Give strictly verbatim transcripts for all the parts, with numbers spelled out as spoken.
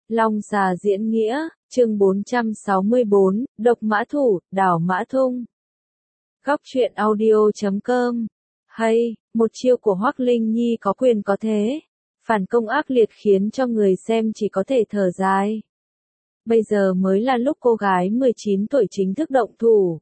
Long xà diễn nghĩa, chương bốn trăm sáu mươi bốn, độc mã thủ, đảo mã thung. Góc truyện audio chấm com. Hay, một chiêu của Hoắc Linh Nhi có quyền có thế. Phản công ác liệt khiến cho người xem chỉ có thể thở dài. Bây giờ mới là lúc cô gái mười chín tuổi chính thức động thủ.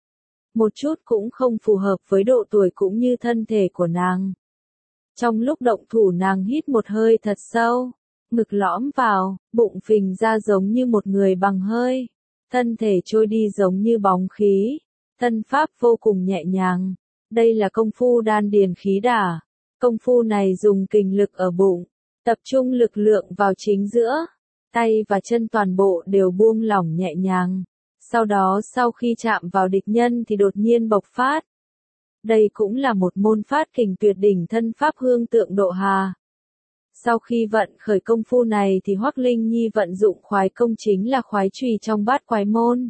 Một chút cũng không phù hợp với độ tuổi cũng như thân thể của nàng. Trong lúc động thủ nàng hít một hơi thật sâu. Ngực lõm vào, bụng phình ra giống như một người bằng hơi. Thân thể trôi đi giống như bóng khí. Thân pháp vô cùng nhẹ nhàng. Đây là công phu đan điền khí đả. Công phu này dùng kình lực ở bụng. Tập trung lực lượng vào chính giữa. Tay và chân toàn bộ đều buông lỏng nhẹ nhàng. Sau đó sau khi chạm vào địch nhân thì đột nhiên bộc phát. Đây cũng là một môn phát kình tuyệt đỉnh thân pháp hương tượng độ hà. Sau khi vận khởi công phu này thì Hoắc Linh Nhi vận dụng khoái công chính là khoái chùy trong bát quái môn.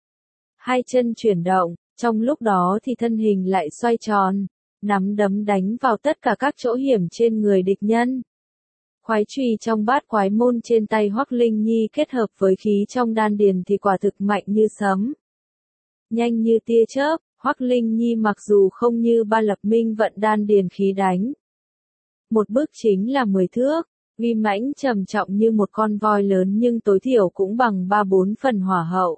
Hai chân chuyển động, trong lúc đó thì thân hình lại xoay tròn, nắm đấm đánh vào tất cả các chỗ hiểm trên người địch nhân. Khoái chùy trong bát quái môn trên tay Hoắc Linh Nhi kết hợp với khí trong đan điền thì quả thực mạnh như sấm. Nhanh như tia chớp, Hoắc Linh Nhi mặc dù không như Ba Lập Minh vận đan điền khí đánh. Một bước chính là mười thước, uy mãnh trầm trọng như một con voi lớn nhưng tối thiểu cũng bằng ba bốn phần hỏa hậu.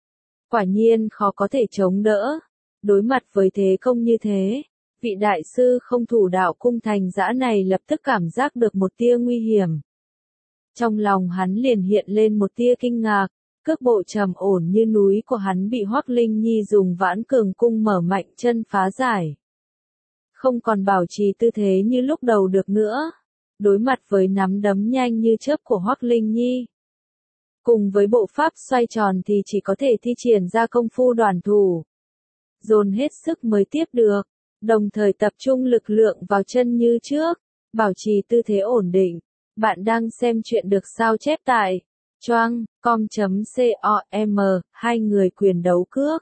Quả nhiên khó có thể chống đỡ. Đối mặt với thế công như thế, vị đại sư không thủ đạo cung thành dã này lập tức cảm giác được một tia nguy hiểm. Trong lòng hắn liền hiện lên một tia kinh ngạc, cước bộ trầm ổn như núi của hắn bị Hoắc Linh Nhi dùng vãn cường cung mở mạnh chân phá giải. Không còn bảo trì tư thế như lúc đầu được nữa. Đối mặt với nắm đấm nhanh như chớp của Hoắc Linh Nhi. Cùng với bộ pháp xoay tròn thì chỉ có thể thi triển ra công phu đoàn thủ. Dồn hết sức mới tiếp được, đồng thời tập trung lực lượng vào chân như trước, bảo trì tư thế ổn định. Bạn đang xem chuyện được sao chép tại choang com chấm com, hai người quyền đấu cước.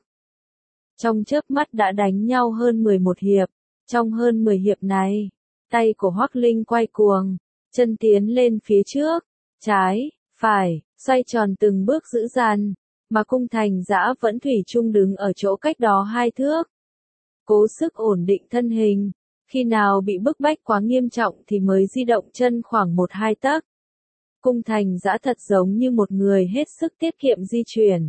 Trong chớp mắt đã đánh nhau hơn mười một hiệp. Trong hơn mười hiệp này, tay của Hoắc Linh quay cuồng, chân tiến lên phía trước, trái, phải, xoay tròn từng bước dữ dằn, mà cung thành dã vẫn thủy chung đứng ở chỗ cách đó hai thước. Cố sức ổn định thân hình, khi nào bị bức bách quá nghiêm trọng thì mới di động chân khoảng một hai tấc. Cung thành dã thật giống như một người hết sức tiết kiệm di chuyển.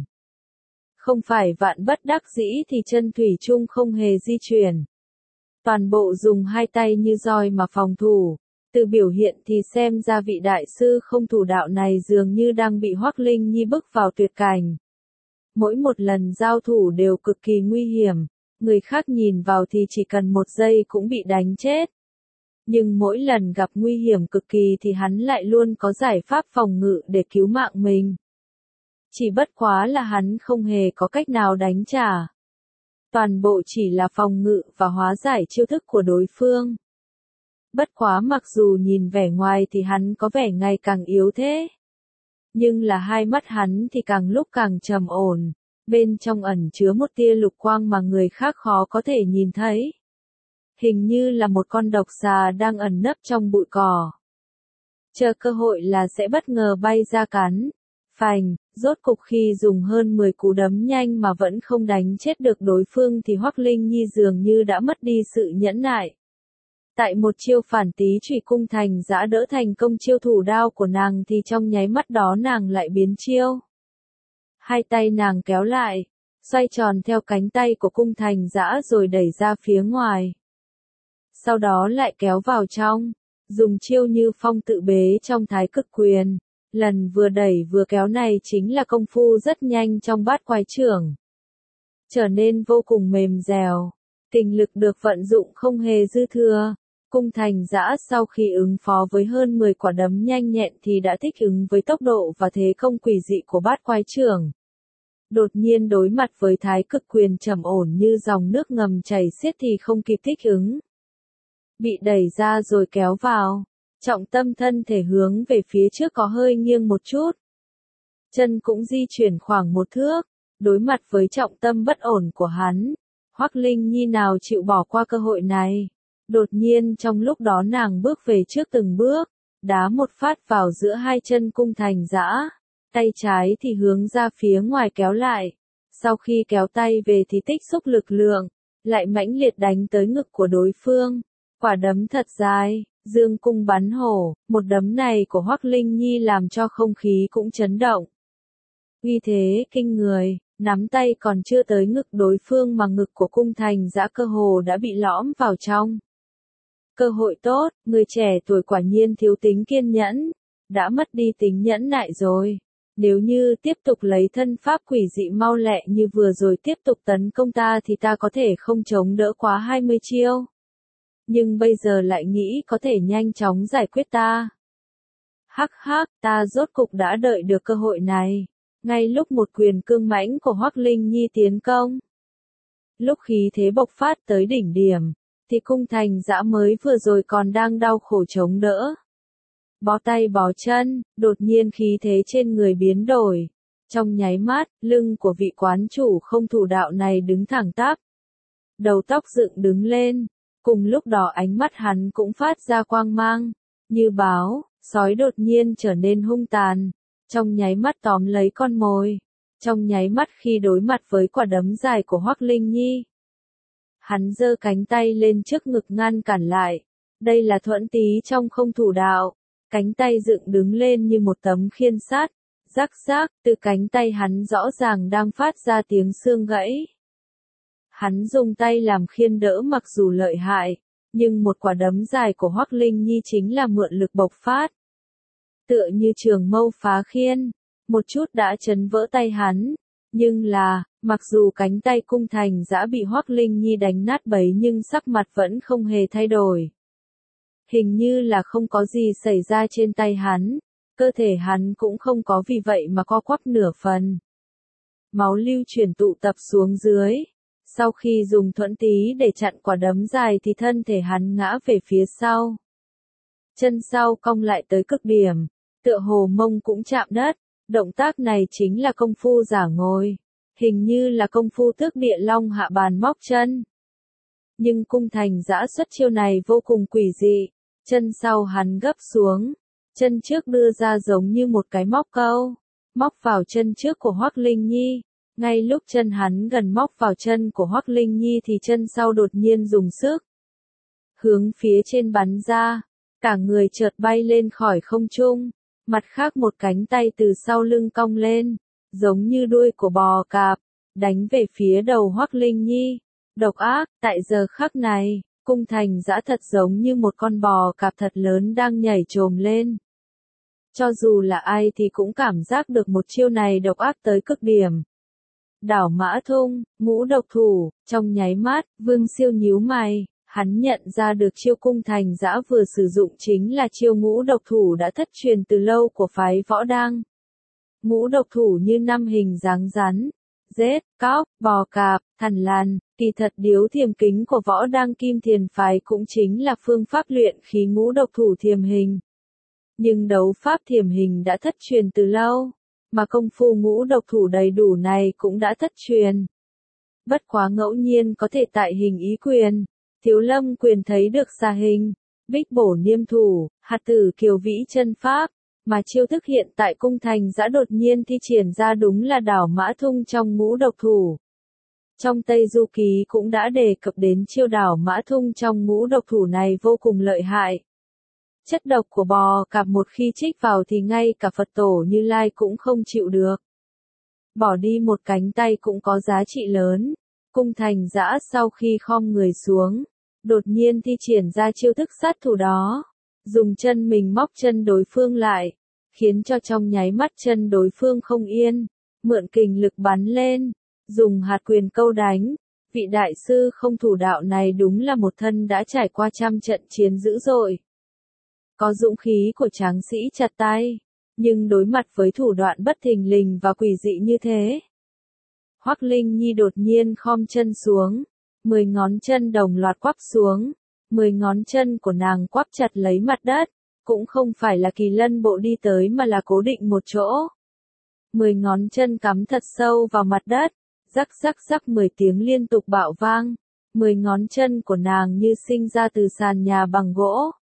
Không phải vạn bất đắc dĩ thì chân thủy chung không hề di chuyển. Toàn bộ dùng hai tay như roi mà phòng thủ. Từ biểu hiện thì xem ra vị đại sư không thủ đạo này dường như đang bị Hoắc Linh Nhi bức vào tuyệt cảnh. Mỗi một lần giao thủ đều cực kỳ nguy hiểm, người khác nhìn vào thì chỉ cần một giây cũng bị đánh chết. Nhưng mỗi lần gặp nguy hiểm cực kỳ thì hắn lại luôn có giải pháp phòng ngự để cứu mạng mình. Chỉ bất quá là hắn không hề có cách nào đánh trả. Toàn bộ chỉ là phòng ngự và hóa giải chiêu thức của đối phương. Bất quá mặc dù nhìn vẻ ngoài thì hắn có vẻ ngày càng yếu thế. Nhưng là hai mắt hắn thì càng lúc càng trầm ổn, bên trong ẩn chứa một tia lục quang mà người khác khó có thể nhìn thấy. Hình như là một con độc xà đang ẩn nấp trong bụi cỏ. Chờ cơ hội là sẽ bất ngờ bay ra cắn. Phành, rốt cục khi dùng hơn mười cú đấm nhanh mà vẫn không đánh chết được đối phương thì Hoắc Linh Nhi dường như đã mất đi sự nhẫn nại. Tại một chiêu phản tí chủy cung thành dã đỡ thành công chiêu thủ đao của nàng thì trong nháy mắt đó nàng lại biến chiêu. Hai tay nàng kéo lại, xoay tròn theo cánh tay của cung thành dã rồi đẩy ra phía ngoài. Sau đó lại kéo vào trong, dùng chiêu như phong tự bế trong thái cực quyền. Lần vừa đẩy vừa kéo này chính là công phu rất nhanh trong bát quái chưởng. Trở nên vô cùng mềm dẻo, kình lực được vận dụng không hề dư thừa. Cung thành dã sau khi ứng phó với hơn mười quả đấm nhanh nhẹn thì đã thích ứng với tốc độ và thế công quỷ dị của bát quái chưởng. Đột nhiên đối mặt với thái cực quyền trầm ổn như dòng nước ngầm chảy xiết thì không kịp thích ứng. Bị đẩy ra rồi kéo vào. Trọng tâm thân thể hướng về phía trước có hơi nghiêng một chút. Chân cũng di chuyển khoảng một thước. Đối mặt với trọng tâm bất ổn của hắn, Hoắc Linh Nhi nào chịu bỏ qua cơ hội này. Đột nhiên trong lúc đó nàng bước về trước từng bước. đá một phát vào giữa hai chân Cung Thành Dã, tay trái thì hướng ra phía ngoài kéo lại, sau khi kéo tay về thì tích xúc lực lượng, lại mãnh liệt đánh tới ngực của đối phương, quả đấm thật dài, dương cung bắn hổ, một đấm này của Hoắc Linh Nhi làm cho không khí cũng chấn động. Uy thế kinh người, nắm tay còn chưa tới ngực đối phương mà ngực của Cung Thành Dã cơ hồ đã bị lõm vào trong. Cơ hội tốt, người trẻ tuổi quả nhiên thiếu tính kiên nhẫn, đã mất đi tính nhẫn nại rồi. Nếu như tiếp tục lấy thân pháp quỷ dị mau lẹ như vừa rồi tiếp tục tấn công ta thì ta có thể không chống đỡ quá hai mươi chiêu. Nhưng bây giờ lại nghĩ có thể nhanh chóng giải quyết ta. Hắc hắc, ta rốt cục đã đợi được cơ hội này. Ngay lúc một quyền cương mãnh của Hoắc Linh Nhi tiến công. Lúc khí thế bộc phát tới đỉnh điểm, thì Cung Thành Dã mới vừa rồi còn đang đau khổ chống đỡ. Bó tay bó chân, đột nhiên khí thế trên người biến đổi. Trong nháy mắt, lưng của vị quán chủ không thủ đạo này đứng thẳng tắp. Đầu tóc dựng đứng lên, cùng lúc đó ánh mắt hắn cũng phát ra quang mang, như báo, sói đột nhiên trở nên hung tàn, trong nháy mắt tóm lấy con mồi, trong nháy mắt khi đối mặt với quả đấm dài của Hoắc Linh Nhi. Hắn giơ cánh tay lên trước ngực ngăn cản lại, đây là thuẫn tí trong không thủ đạo. Cánh tay dựng đứng lên như một tấm khiên sắt, rắc rắc, từ cánh tay hắn rõ ràng đang phát ra tiếng xương gãy. Hắn dùng tay làm khiên đỡ mặc dù lợi hại, nhưng một quả đấm dài của Hoắc Linh Nhi chính là mượn lực bộc phát. Tựa như trường mâu phá khiên, một chút đã chấn vỡ tay hắn, nhưng là, mặc dù cánh tay Cung Thành Dã bị Hoắc Linh Nhi đánh nát bấy nhưng sắc mặt vẫn không hề thay đổi. Hình như là không có gì xảy ra trên tay hắn, cơ thể hắn cũng không có vì vậy mà co quắp nửa phần. Máu lưu chuyển tụ tập xuống dưới, sau khi dùng thuẫn tí để chặn quả đấm dài thì thân thể hắn ngã về phía sau. Chân sau cong lại tới cực điểm, tựa hồ mông cũng chạm đất, động tác này chính là công phu giả ngồi, hình như là công phu tước địa long hạ bàn móc chân. Nhưng Cung Thành Dã xuất chiêu này vô cùng quỷ dị. Chân sau hắn gấp xuống, chân trước đưa ra giống như một cái móc câu, móc vào chân trước của Hoắc Linh Nhi. Ngay lúc chân hắn gần móc vào chân của Hoắc Linh Nhi thì chân sau đột nhiên dùng sức. Hướng phía trên bắn ra, cả người chợt bay lên khỏi không trung, mặt khác một cánh tay từ sau lưng cong lên, giống như đuôi của bò cạp, đánh về phía đầu Hoắc Linh Nhi. Độc ác, tại giờ khắc này. Cung Thành Dã thật giống như một con bò cạp thật lớn đang nhảy chồm lên. Cho dù là ai thì cũng cảm giác được một chiêu này độc ác tới cực điểm. Đảo Mã Thung, ngũ độc thủ, trong nháy mắt, Vương Siêu nhíu mày, hắn nhận ra được chiêu Cung Thành Dã vừa sử dụng chính là chiêu ngũ độc thủ đã thất truyền từ lâu của phái Võ Đăng. Ngũ độc thủ như năm hình dáng rắn, rết, cóc, bò cạp, thằn lằn. Kỳ thật điếu thiềm kính của Võ Đăng Kim Thiền phái cũng chính là phương pháp luyện khí ngũ độc thủ thiềm hình. Nhưng đấu pháp thiềm hình đã thất truyền từ lâu, mà công phu ngũ độc thủ đầy đủ này cũng đã thất truyền. Bất quá ngẫu nhiên có thể tại hình ý quyền, Thiếu Lâm quyền thấy được xà hình, bích bổ niêm thủ, hạt tử kiều vĩ chân pháp, mà chiêu thức hiện tại Cung Thành Dã đột nhiên thi triển ra đúng là đảo Mã Thung trong ngũ độc thủ. Trong Tây Du Ký cũng đã đề cập đến chiêu đảo Mã Thung trong ngũ độc thủ này vô cùng lợi hại. Chất độc của bò cạp một khi trích vào thì ngay cả Phật tổ Như Lai cũng không chịu được. Bỏ đi một cánh tay cũng có giá trị lớn. Cung Thành Dã sau khi khom người xuống, đột nhiên thi triển ra chiêu thức sát thủ đó. Dùng chân mình móc chân đối phương lại, khiến cho trong nháy mắt chân đối phương không yên, mượn kình lực bắn lên. Dùng hạt quyền câu đánh, vị đại sư không thủ đạo này đúng là một thân đã trải qua trăm trận chiến dữ dội. Có dũng khí của tráng sĩ chặt tay, nhưng đối mặt với thủ đoạn bất thình lình và quỷ dị như thế. Hoắc Linh Nhi đột nhiên khom chân xuống, mười ngón chân đồng loạt quắp xuống, mười ngón chân của nàng quắp chặt lấy mặt đất, cũng không phải là kỳ lân bộ đi tới mà là cố định một chỗ. Mười ngón chân cắm thật sâu vào mặt đất. Rắc rắc rắc mười tiếng liên tục bạo vang, mười ngón chân của nàng như sinh ra từ sàn nhà bằng gỗ.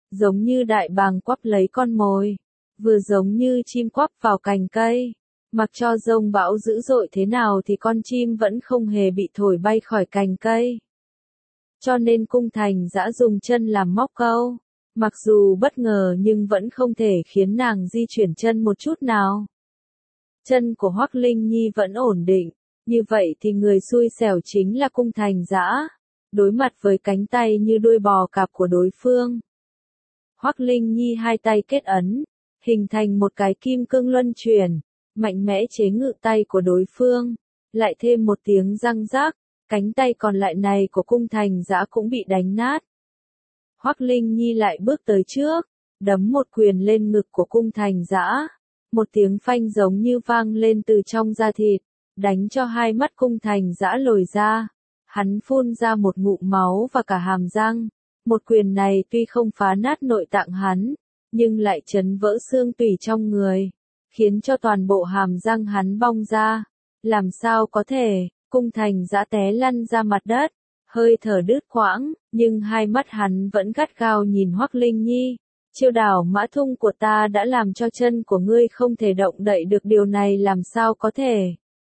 giống như đại bàng quắp lấy con mồi, vừa giống như chim quắp vào cành cây. Mặc cho dông bão dữ dội thế nào thì con chim vẫn không hề bị thổi bay khỏi cành cây. Cho nên Cung Thành Dã dùng chân làm móc câu. Mặc dù bất ngờ nhưng vẫn không thể khiến nàng di chuyển chân một chút nào. Chân của Hoắc Linh Nhi vẫn ổn định, như vậy thì người xui xẻo chính là Cung Thành Dã, đối mặt với cánh tay như đuôi bò cạp của đối phương. Hoắc Linh Nhi hai tay kết ấn, hình thành một cái kim cương luân chuyển, mạnh mẽ chế ngự tay của đối phương, lại thêm một tiếng răng rác, cánh tay còn lại này của Cung Thành Dã cũng bị đánh nát. Hoắc Linh Nhi lại bước tới trước, đấm một quyền lên ngực của Cung Thành Dã, một tiếng phanh giống như vang lên từ trong da thịt, đánh cho hai mắt Cung Thành Dã lồi ra, hắn phun ra một ngụm máu và cả hàm răng. Một quyền này tuy không phá nát nội tạng hắn, nhưng lại chấn vỡ xương tủy trong người, khiến cho toàn bộ hàm răng hắn bong ra. Làm sao có thể? Cung Thành Dã té lăn ra mặt đất, hơi thở đứt quãng, nhưng hai mắt hắn vẫn gắt gao nhìn Hoắc Linh Nhi. Chiêu đảo mã thung của ta đã làm cho chân của ngươi không thể động đậy được, điều này làm sao có thể?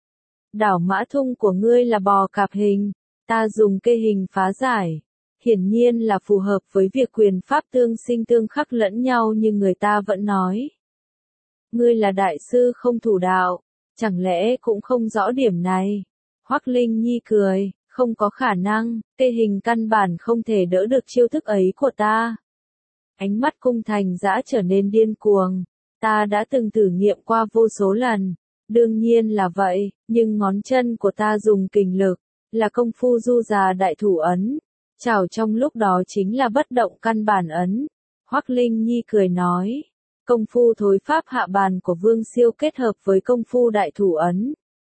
Đảo mã thung của ngươi là bò cạp hình, ta dùng kê hình phá giải. Hiển nhiên là phù hợp với việc quyền pháp tương sinh tương khắc lẫn nhau, nhưng người ta vẫn nói. Ngươi là đại sư không thủ đạo, chẳng lẽ cũng không rõ điểm này? Hoắc Linh Nhi cười, không có khả năng, kê hình căn bản không thể đỡ được chiêu thức ấy của ta. Ánh mắt Cung Thành Dã trở nên điên cuồng, ta đã từng thử nghiệm qua vô số lần, đương nhiên là vậy, nhưng ngón chân của ta dùng kình lực, là công phu du già đại thủ ấn. Chảo trong lúc đó chính là bất động căn bản ấn. Hoắc Linh Nhi cười nói, công phu thối pháp hạ bàn của Vương Siêu kết hợp với công phu đại thủ ấn.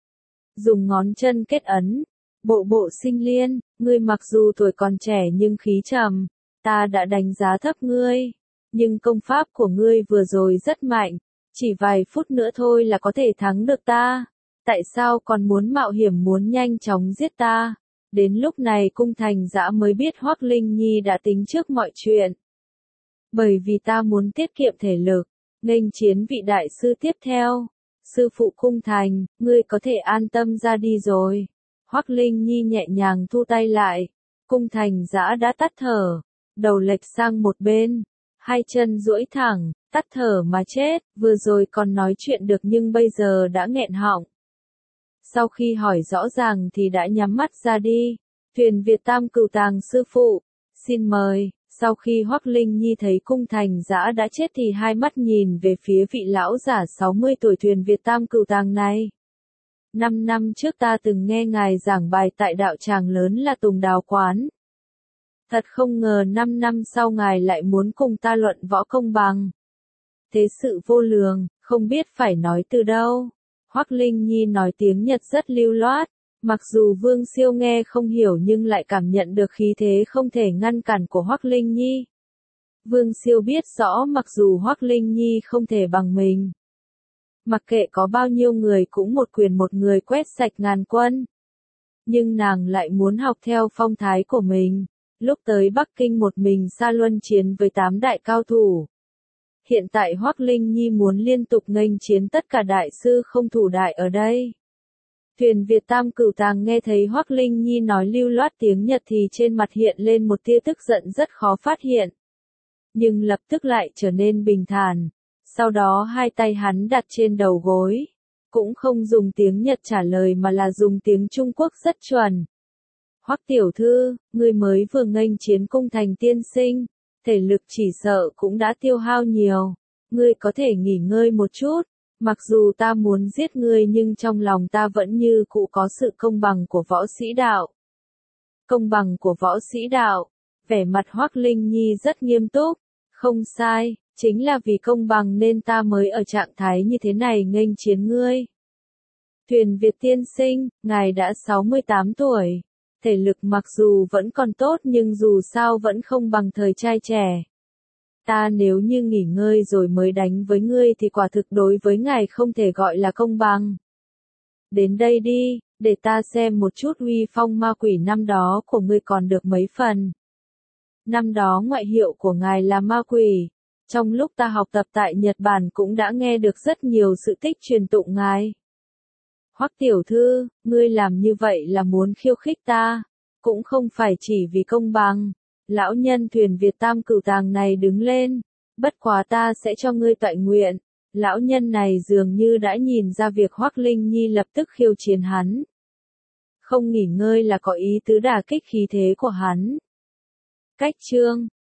Dùng ngón chân kết ấn, bộ bộ sinh liên, ngươi mặc dù tuổi còn trẻ nhưng khí trầm, ta đã đánh giá thấp ngươi, nhưng công pháp của ngươi vừa rồi rất mạnh, chỉ vài phút nữa thôi là có thể thắng được ta, tại sao còn muốn mạo hiểm muốn nhanh chóng giết ta? Đến lúc này Cung Thành Dã mới biết Hoắc Linh Nhi đã tính trước mọi chuyện. Bởi vì ta muốn tiết kiệm thể lực, nghênh chiến vị đại sư tiếp theo. Sư phụ Cung Thành, ngươi có thể an tâm ra đi rồi. Hoắc Linh Nhi nhẹ nhàng thu tay lại. Cung Thành Dã đã tắt thở, đầu lệch sang một bên, hai chân duỗi thẳng, tắt thở mà chết, vừa rồi còn nói chuyện được nhưng bây giờ đã nghẹn họng. Sau khi hỏi rõ ràng thì đã nhắm mắt ra đi. Thuyền Việt Tam Cửu Tàng sư phụ, xin mời. Sau khi Hoắc Linh Nhi thấy Cung Thành Dã đã chết thì hai mắt nhìn về phía vị lão giả sáu mươi tuổi Thuyền Việt Tam Cửu Tàng này. Năm năm trước ta từng nghe ngài giảng bài tại đạo tràng lớn là Tùng Đào Quán. Thật không ngờ năm năm sau ngài lại muốn cùng ta luận võ công bằng. Thế sự vô lường, không biết phải nói từ đâu. Hoắc Linh Nhi nói tiếng Nhật rất lưu loát, mặc dù Vương Siêu nghe không hiểu nhưng lại cảm nhận được khí thế không thể ngăn cản của Hoắc Linh Nhi. Vương Siêu biết rõ mặc dù Hoắc Linh Nhi không thể bằng mình. Mặc kệ có bao nhiêu người cũng một quyền một người quét sạch ngàn quân. Nhưng nàng lại muốn học theo phong thái của mình, lúc tới Bắc Kinh một mình xa luân chiến với tám đại cao thủ. Hiện tại Hoắc Linh Nhi muốn liên tục nghênh chiến tất cả đại sư không thủ đại ở đây. Thuyền Việt Tam Cửu Tàng nghe thấy Hoắc Linh Nhi nói lưu loát tiếng Nhật thì trên mặt hiện lên một tia tức giận rất khó phát hiện. Nhưng lập tức lại trở nên bình thản. Sau đó hai tay hắn đặt trên đầu gối. Cũng không dùng tiếng Nhật trả lời mà là dùng tiếng Trung Quốc rất chuẩn. Hoắc tiểu thư, ngươi mới vừa nghênh chiến Cung Thành tiên sinh. Thể lực chỉ sợ cũng đã tiêu hao nhiều. Ngươi có thể nghỉ ngơi một chút. Mặc dù ta muốn giết ngươi nhưng trong lòng ta vẫn như cũ có sự công bằng của võ sĩ đạo. Công bằng của võ sĩ đạo. Vẻ mặt Hoắc Linh Nhi rất nghiêm túc. Không sai, chính là vì công bằng nên ta mới ở trạng thái như thế này nghênh chiến ngươi. Thuyền Việt tiên sinh, ngài đã sáu mươi tám tuổi. Thể lực mặc dù vẫn còn tốt nhưng dù sao vẫn không bằng thời trai trẻ. Ta nếu như nghỉ ngơi rồi mới đánh với ngươi thì quả thực đối với ngài không thể gọi là công bằng. Đến đây đi, để ta xem một chút uy phong ma quỷ năm đó của ngươi còn được mấy phần. Năm đó ngoại hiệu của ngài là ma quỷ. Trong lúc ta học tập tại Nhật Bản cũng đã nghe được rất nhiều sự tích truyền tụng ngài. Hoắc tiểu thư, ngươi làm như vậy là muốn khiêu khích ta, cũng không phải chỉ vì công bằng. Lão nhân thuyền Việt Tam Cửu Tàng này đứng lên, bất quá ta sẽ cho ngươi toại nguyện. Lão nhân này dường như đã nhìn ra việc Hoắc Linh Nhi lập tức khiêu chiến hắn. Không nghỉ ngơi là có ý tứ đả kích khí thế của hắn. Cách chương